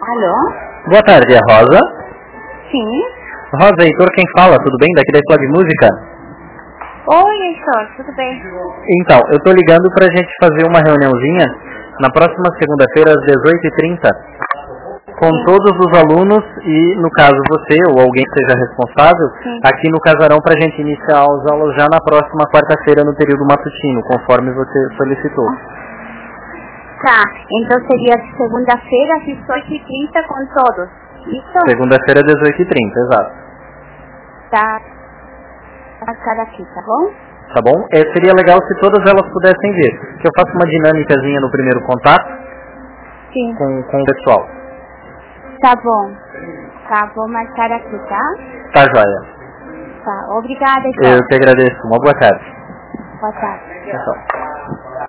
Alô? Boa tarde, é Rosa? Sim. Rosa, Heitor, quem fala? Tudo bem? Daqui da Escola de Música? Oi, Heitor, tudo bem? Então, eu tô ligando pra gente fazer uma reuniãozinha na próxima segunda-feira às 18h30 com todos os alunos e, no caso, você ou alguém que seja responsável, aqui no Casarão pra gente iniciar as aulas já na próxima quarta-feira no período matutino, conforme você solicitou. Tá, então seria segunda-feira às 18h30 com todos, isso? Segunda-feira às 18h30, exato. Tá, marcar aqui, tá bom? Tá bom? Seria legal se todas elas pudessem vir, que eu faço uma dinâmicazinha no primeiro contato com o pessoal. Tá bom. Tá, vou marcar aqui, tá? Tá, joia. Tá, obrigada, Heitor. Eu que agradeço. Uma boa tarde. Boa tarde. Tchau.